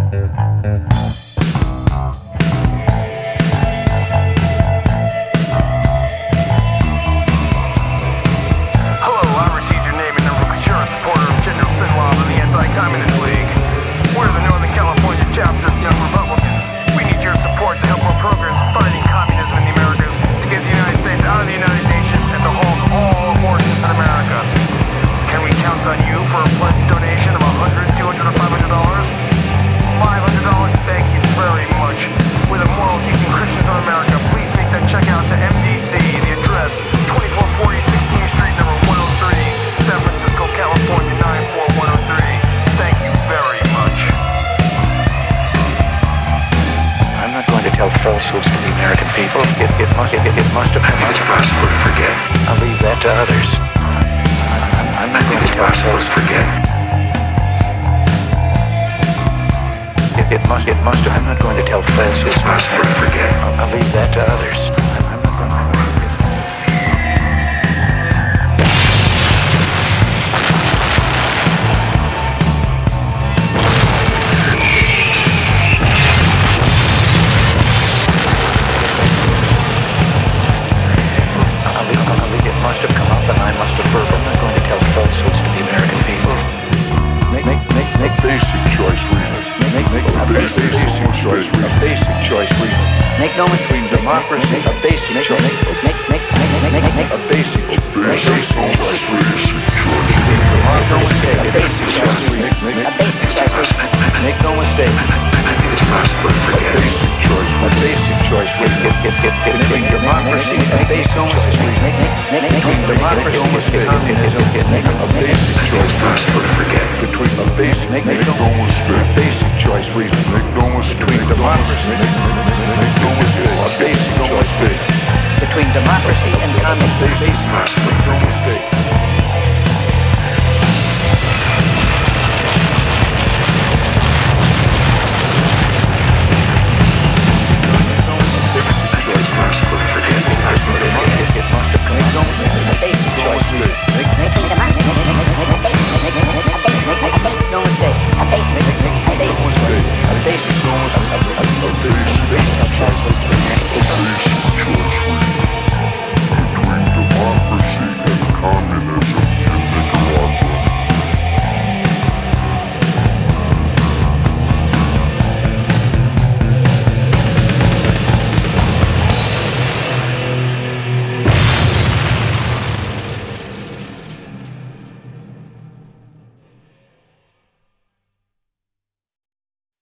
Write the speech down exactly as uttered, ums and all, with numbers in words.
Communist League. We're the Northern California chapter of Young Republicans. We need your support to help our programs fighting communism in the Americas, to get the United States out of the United Nations, and to halt all abortions in America. Can we count on you for a pledge donation of one hundred dollars, two hundred dollars, or five hundred dollars? five hundred dollars, thank you very much. We're the moral, decent Christians of America. Please make that check out to M D C, the address twenty-four forty sixteenth Street, number one oh three, San Francisco, California, nine four one oh three. Thank you very much. I'm not going to tell falsehoods to the American people. It, it must it, it must have come out. It's possible to forget. I'll leave that to others. I'm, I'm not going to tell falsehoods to forget. It, it must it must have. I'm not going to tell falsehoods. It's possible to forget. I'll, I'll leave that to others. I'm, I'm not going to. Must have come up, and I must have heard. I'm not going to tell falsehoods to the American people. Make, make, make, make basic choice reason. Make, make a basic, basic choice reason. A basic choice reason. Make no between democracy. A basic choice. Make, make, make, make, make, make a basic, a basic choice reason. Make no mistake. A basic choice reason. A basic choice reason. Make no mistake. I think it's possible to forget. A basic choice. A basic choice reason. Get, get, get, get. Between democracy and basic choice reason. Between democracy and communism, make a basic choice. It's possible to forget. Between a basic, make, make no mistake. Basic choice reason. Make no mistake. Between democracy, make no mistake. A basic choice. Between democracy and communism, It's possible to forget.